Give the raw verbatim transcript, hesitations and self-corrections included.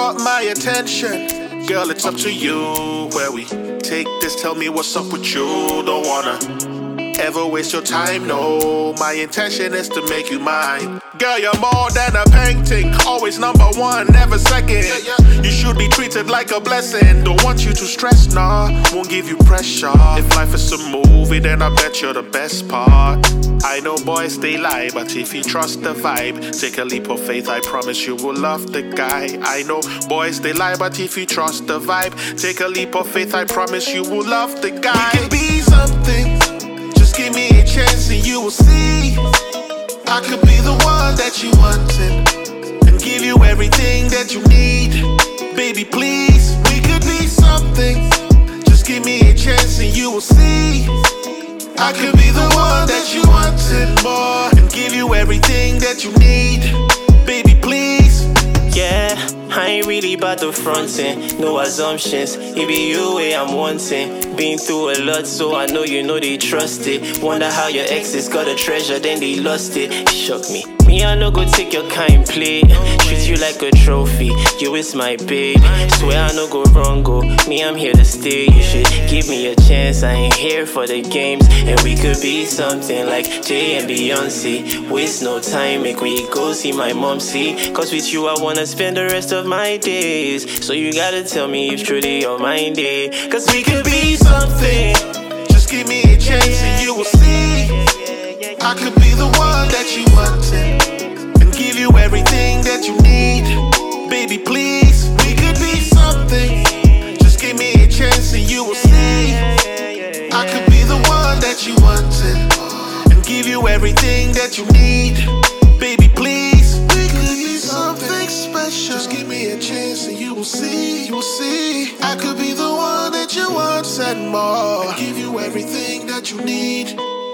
want my attention. Girl, it's up to you where we take this. Tell me what's up with you. Don't wanna ever waste your time, no. My intention is to make you mine. Girl, you're more than a painting. Always number one, never second. You should be treated like a blessing. Don't want you to stress, nah. Won't give you pressure. If life is a movie, then I bet you're the best part. I know boys, they lie, but if you trust the vibe, take a leap of faith, I promise you will love the guy. I know boys, they lie, but if you trust the vibe, take a leap of faith, I promise you will love the guy. We can be something. Just give me a chance and you will see. I could be the one that you wanted and give you everything that you need. Baby, please, we could be something. Just give me a chance and you will see. I could be the one that you wanted more and give you everything that you need. Baby, please. Yeah, I ain't really about the frontin', no assumptions. It be you way I'm wanting. Been through a lot, so I know you know they trust it. Wonder how your exes got a treasure, then they lost it. It shook me. Me, I no go take your kind play. Treat you like a trophy, you is my babe. Swear I no go wrong, go. Me, I'm here to stay. You should give me a chance, I ain't here for the games. And we could be something like Jay and Beyonce. Waste no time, make we go see my mom, see. Cause with you I wanna spend the rest of my days. So you gotta tell me if truly you're mine, day. Cause we could be something. Just give me a chance and you will see. I could be the one that you wanted and give you everything that you need. Baby, please, we could be something. Just give me a chance and you will see. I could be the one that you wanted and give you everything that you need. Baby, please, we could be something special. Just give me a chance and you will see. You will see. I could be the one that you want and more and give you everything that you need.